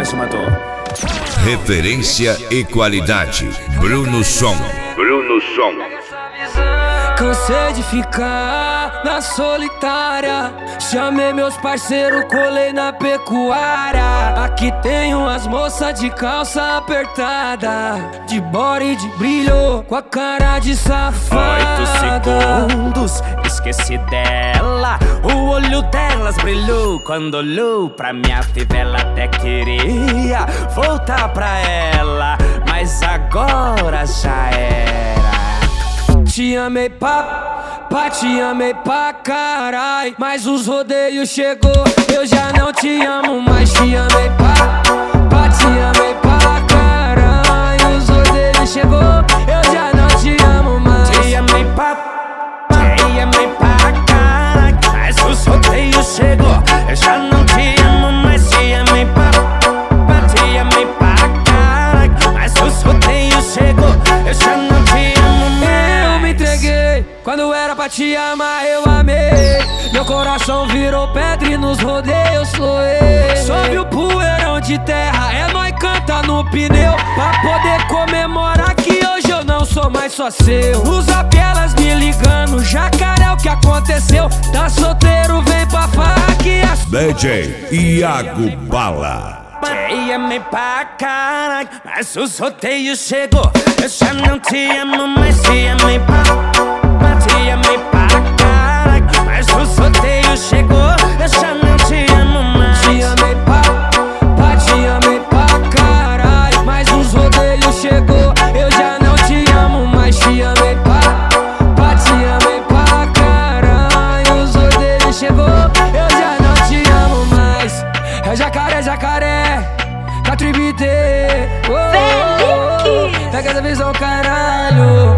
mas se matou. Referência e qualidade. Bruno Som. Bruno Som. Cansei de ficar na solitária. Chamei meus parceiros, colei na pecuária. Aqui tem umas moças de calça apertada, de body de brilho, com a cara de safada. 8 segundos, esqueci dela. O olho delas brilhou quando olhou pra minha fivela. Até queria voltar pra ela, mas agora já era. Te amei te amei pra carai, mas os rodeios chegou, eu já não te amo mais. Te amei te amei pra carai, os rodeios chegou, eu já não te amo mais. Te amei pra carai, mas os rodeios chegou, eu já não te amo mais. Te amei te amei pra carai, mas os rodeios chegou, eu já não te amo mais. Eu me entreguei, quando era pra te amar eu amei. Meu coração virou pedra e nos rodeios floei. Sobe o poeirão de terra, é nóis canta no pneu, pra poder comemorar que hoje eu não sou mais só seu. Nos elas me ligando, jacaré, o que aconteceu? Tá solteiro, vem pra farra que as... DJ Iago Bala. Te amei pra caralho, mas os rodeios chegou, eu já não te amo mais. Te amei pra caralho, mas os rodeios chegou, eu já não te amo mais. Te amei te amei pra caralho, mas os rodeios chegou, eu já não te amo mais. Te amei te amei pra caralho, os rodeios chegou, eu já não te amo mais. É jacaré, Catribite, pega essa visão, caralho.